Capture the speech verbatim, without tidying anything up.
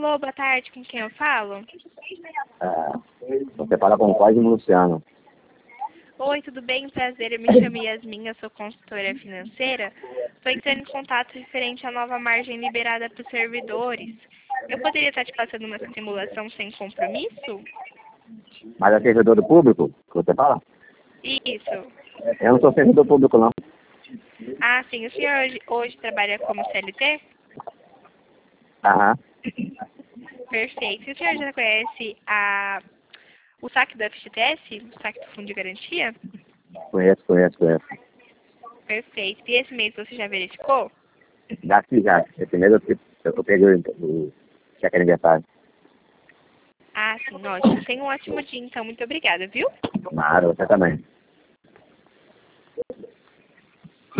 Alô, boa tarde, com quem eu falo? É, você fala com o Cosmo Luciano. Oi, tudo bem? Prazer, eu me chamo Yasmin, eu sou consultora financeira. Estou entrando em contato referente à nova margem liberada para os servidores. Eu poderia estar te passando uma simulação sem compromisso? Mas é servidor do público que você fala? Isso. Eu não sou servidor público, não. Ah, sim. O senhor hoje, hoje trabalha como C L T? Aham. Perfeito. E o senhor já conhece a, o saque do F G T S, o saque do Fundo de Garantia? Conheço, conheço, conheço. Perfeito. E esse mês você já verificou? Já que já. Esse mês eu, eu, eu peguei o, o cheque aniversário. Ah, sim, ótimo. Tenha um ótimo dia, então. Muito obrigada, viu? Claro, você também.